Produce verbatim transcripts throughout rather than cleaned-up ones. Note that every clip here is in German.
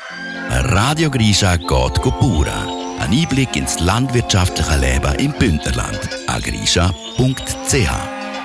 Radio Grisha geht Pura. Ein Einblick ins landwirtschaftliche Leben im Bündnerland. agrisha punkt c h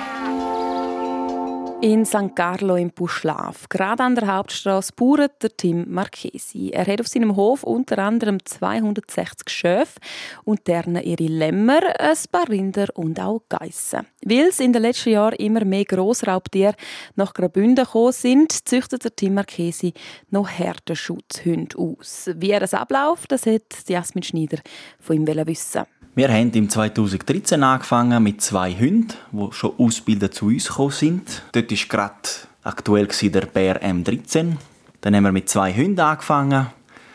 In Sankt Carlo im Puschlav, gerade an der Hauptstrasse, bauert der Tim Marchesi. Er hat auf seinem Hof unter anderem zweihundertsechzig Schöfe und deren ihre Lämmer, ein paar Rinder und auch Geissen. Weil es in den letzten Jahren immer mehr Grossraubtiere nach Graubünden gekommen sind, züchtet der Tim Marchesi noch Herdenschutzhunde aus. Wie er das abläuft, das hat Jasmin Schneider von ihm wissen. Wir haben im zweitausenddreizehn angefangen mit zwei Hunden, die schon ausgebildet zu uns gekommen sind. Dort war gerade aktuell der Bär M dreizehn. Dann haben wir mit zwei Hunden angefangen.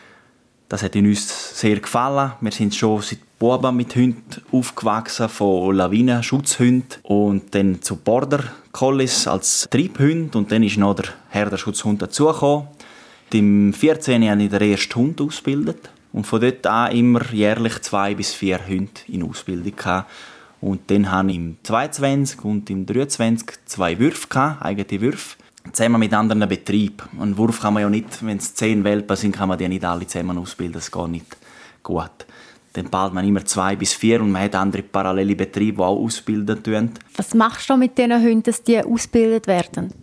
Das hat uns sehr gefallen. Wir sind schon seit Buben mit Hunden aufgewachsen, von Lawinenschutzhunden und dann zu Border Collies als Triebhund. Und dann ist noch der Herdenschutzhund dazugekommen. Im vierzehn habe ich den ersten Hund ausgebildet. Und von dort an immer jährlich zwei bis vier Hunde in Ausbildung gehabt. Und dann hatte ich im zweiundzwanzig und im dreiundzwanzig zwei Würfe gehabt, eigene Würfe. Zusammen mit anderen Betrieben. Einen Wurf kann man ja nicht, wenn es zehn Welpen sind, kann man die nicht alle zusammen ausbilden. Das geht nicht gut. Dann bald man immer zwei bis vier und man hat andere parallele Betriebe, die auch ausbilden tun. Was machst du mit diesen Hunden, dass die ausgebildet werden?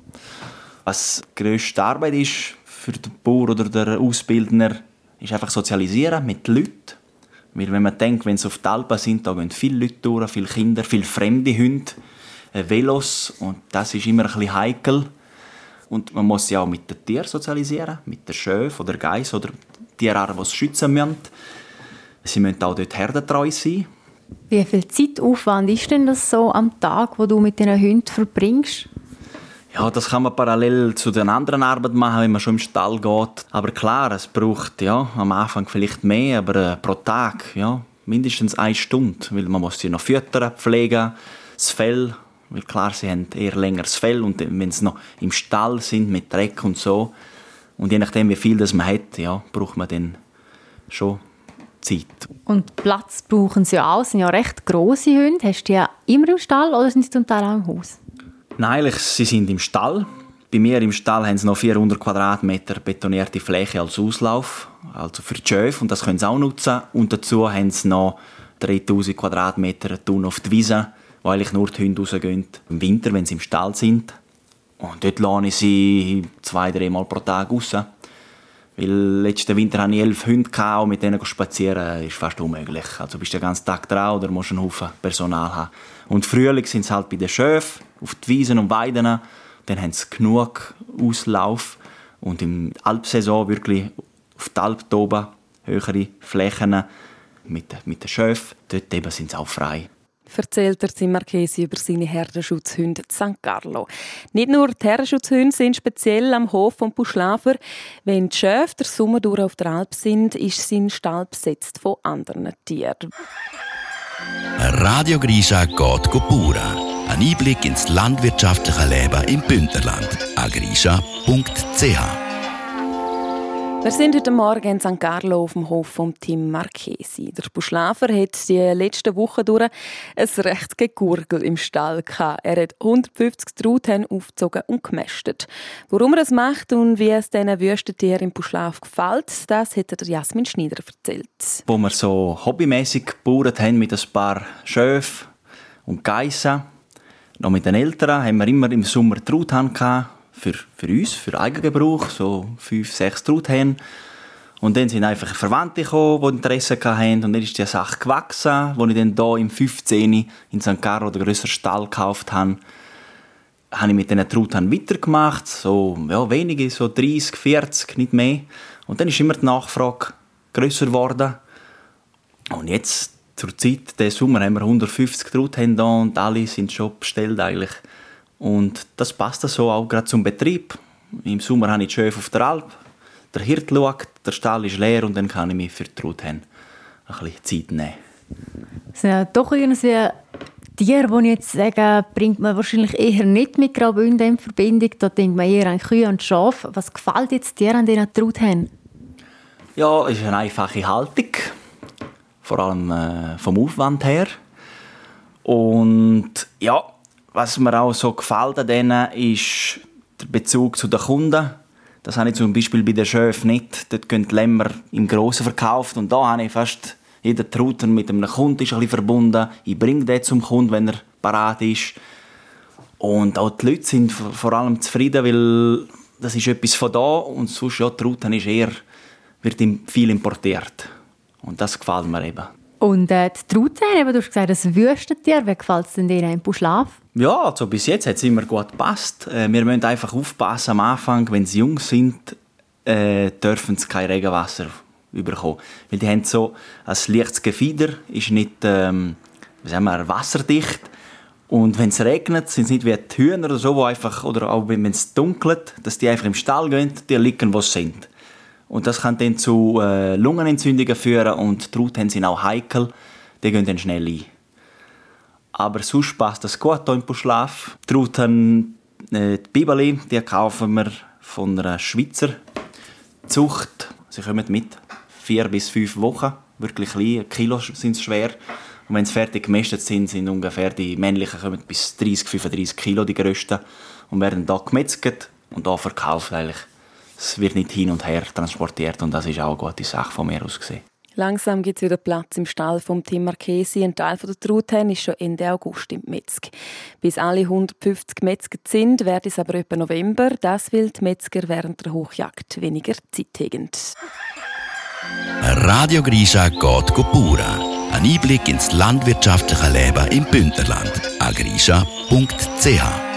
Was die grösste Arbeit ist für den Bauer oder den Ausbildner, ist einfach sozialisieren mit den Leuten. Weil wenn man denkt, wenn sie auf die Alpen sind, da gehen viele Leute durch, viele Kinder, viele fremde Hunde, Velos. Und das ist immer ein bisschen heikel. Und man muss ja auch mit den Tieren sozialisieren, mit den Schöfen oder Geiss oder Tierarten, die sie schützen müssen. Sie müssen auch dort herdentreu sein. Wie viel Zeitaufwand ist denn das so am Tag, wo du mit diesen Hunden verbringst? Ja, das kann man parallel zu den anderen Arbeiten machen, wenn man schon im Stall geht. Aber klar, es braucht ja, am Anfang vielleicht mehr, aber äh, pro Tag ja, mindestens eine Stunde. Weil man muss sie noch füttern, pflegen, das Fell. Weil klar, sie haben eher längeres Fell. Und wenn sie noch im Stall sind mit Dreck und so. Und je nachdem, wie viel das man hat, ja, braucht man dann schon Zeit. Und Platz brauchen sie ja auch. Das sind ja recht grosse Hunde. Hast du die ja immer im Stall oder sind sie zum Teil auch im Haus? Nein, eigentlich, sie sind im Stall. Bei mir im Stall haben sie noch vierhundert Quadratmeter betonierte Fläche als Auslauf, also für die Schöfe, und das können sie auch nutzen. Und dazu haben sie noch dreitausend Quadratmeter Tun auf die Wiese, wo eigentlich nur die Hunde rausgehen im Winter, wenn sie im Stall sind. Und dort lasse ich sie zwei, dreimal pro Tag raus. Weil letzten Winter hatte ich elf Hunde und mit denen spazieren ist fast unmöglich. Also bist du den ganzen Tag dran oder musst einen Haufen Personal haben. Und Frühling sind sie halt bei den Schöfen, auf die Wiesen und Weiden. Dann haben sie genug Auslauf. Und im Alpsaison wirklich auf die Alp oben, höhere Flächen mit, mit den Schöfen. Dort eben sind sie auch frei. Erzählt der Tim Marchesi über seine Herdenschutzhunde in Sankt Carlo. Nicht nur die Herdenschutzhunde sind speziell am Hof von Puschlaver. Wenn die Schöfe der Sommer durch auf der Alp sind, ist sein Stall besetzt von anderen Tieren. Radio Grisha geht Pura. Ein Einblick ins landwirtschaftliche Leben im Bündnerland. agrisha punkt c h Wir sind heute Morgen in Sankt Carlo auf dem Hof von Tim Marchesi. Der Puschlaver hat die letzten Wochen durch ein recht Gegurgel im Stall gehabt. Er hat hundertfünfzig Truthähne aufgezogen und gemästet. Warum er es macht und wie es diesen Wüstentieren im Puschlav gefällt, das hat der Jasmin Schneider erzählt. Wo wir so hobbymäßig gebaut haben mit ein paar Schöfen und Geissen, noch mit den Eltern, haben wir immer im Sommer Truthähne gehabt. Für, für uns, für Eigengebrauch, so fünf, sechs Truthähne. Und dann sind einfach Verwandte gekommen, die Interesse hatten. Und dann ist die Sache gewachsen, als ich dann hier im fünfzehn in Sankt Carlo den grösseren Stall gekauft habe. Habe ich mit diesen Truthähnen weitergemacht. So, ja, wenige, so dreißig, vierzig, nicht mehr. Und dann ist immer die Nachfrage grösser geworden. Und jetzt, zur Zeit, diesen Sommer, haben wir hundertfünfzig Truthähne da und alle sind schon bestellt eigentlich. Und das passt so auch gerade zum Betrieb. Im Sommer habe ich die Schöfe auf der Alp. Der Hirt schaut, der Stall ist leer und dann kann ich mich für die Truthähne ein bisschen Zeit nehmen. Das sind ja doch irgendwie Tiere, die ich jetzt sage, bringt man wahrscheinlich eher nicht mit Graubünden in Verbindung. Da denkt man eher an Kühe und Schafe. Was gefällt jetzt dir an diesen Truthähnen? Ja, es ist eine einfache Haltung. Vor allem äh, vom Aufwand her. Und ja, was mir auch so gefällt an denen ist der Bezug zu den Kunden. Das habe ich zum Beispiel bei den Schöfen nicht. Dort gehen die Lämmer im Grossen verkauft und da habe ich fast jeder Truten mit einem Kunden ist ein bisschen verbunden. Ich bringe den zum Kunden, wenn er parat ist. Und auch die Leute sind vor allem zufrieden, weil das ist etwas von da und sonst ja, die Truten ist eher, wird viel importiert. Und das gefällt mir eben. Und äh, die Truthähne, du hast gesagt, das Wüstentier, wie gefällt es denn dir in Buschlaf? Ja, also bis jetzt hat es immer gut gepasst. Äh, wir müssen einfach aufpassen am Anfang, wenn sie jung sind, äh, dürfen sie kein Regenwasser bekommen. Weil die haben so ein leichtes Gefieder, ist nicht ähm, wie sagen wir, wasserdicht. Und wenn es regnet, sind es nicht wie die Hühner oder so, wo einfach, oder auch wenn es dunkelt, dass die einfach im Stall gehen, die liegen, wo sie sind. Und das kann dann zu äh, Lungenentzündungen führen und die Truthähne sind auch heikel, die gehen dann schnell ein. Aber sonst passt das gut hier im Buschlaf. Die Truthähne, äh, die Bibeli, die kaufen wir von einer Schweizer Zucht. Sie kommen mit vier bis fünf Wochen, wirklich klein, ein Kilo sind sie schwer. Und wenn sie fertig gemästet sind, sind ungefähr die männlichen kommen bis dreißig, fünfunddreißig Kilo, die grössten, und werden da gemetzelt und da verkauft eigentlich. Es wird nicht hin und her transportiert und das ist auch eine gute Sache von mir aus gesehen. Langsam gibt es wieder Platz im Stall vom Tim Marchesi. Ein Teil der Truthähne ist schon Ende August im Metzg. Bis alle hundertfünfzig gemetzgt sind, wird es aber etwa November. Das, weil die Metzger während der Hochjagd weniger Zeit haben. Radio Grisha geht pura. Ein Einblick ins landwirtschaftliche Leben im Bündnerland. agrisha punkt c h